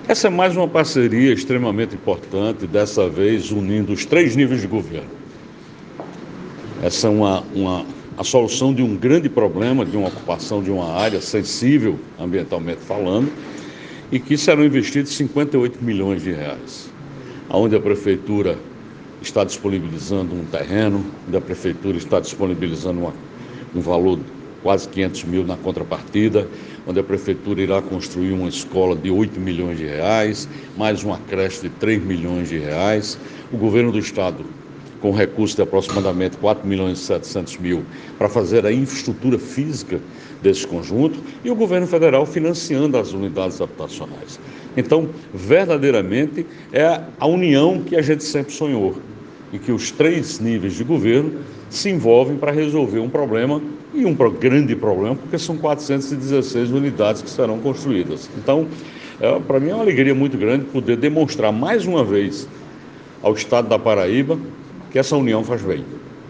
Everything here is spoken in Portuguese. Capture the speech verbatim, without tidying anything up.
Essa é mais uma parceria extremamente importante, dessa vez unindo os três níveis de governo. Essa é uma, uma, a solução de um grande problema, de uma ocupação de uma área sensível, ambientalmente falando, e que serão investidos cinquenta e oito milhões de reais, onde a Prefeitura está disponibilizando um terreno, onde a Prefeitura está disponibilizando uma, um valor quase quinhentos mil na contrapartida, onde a Prefeitura irá construir uma escola de oito milhões de reais, mais uma creche de três milhões de reais. O governo do Estado, com recursos de aproximadamente quatro milhões e setecentos mil para fazer a infraestrutura física desse conjunto, e o governo federal financiando as unidades habitacionais. Então, verdadeiramente, é a união que a gente sempre sonhou, e que os três níveis de governo se envolvem para resolver um problema, e um grande problema, porque são quatrocentas e dezesseis unidades que serão construídas. Então, é, para mim é uma alegria muito grande poder demonstrar mais uma vez ao Estado da Paraíba que essa união faz bem.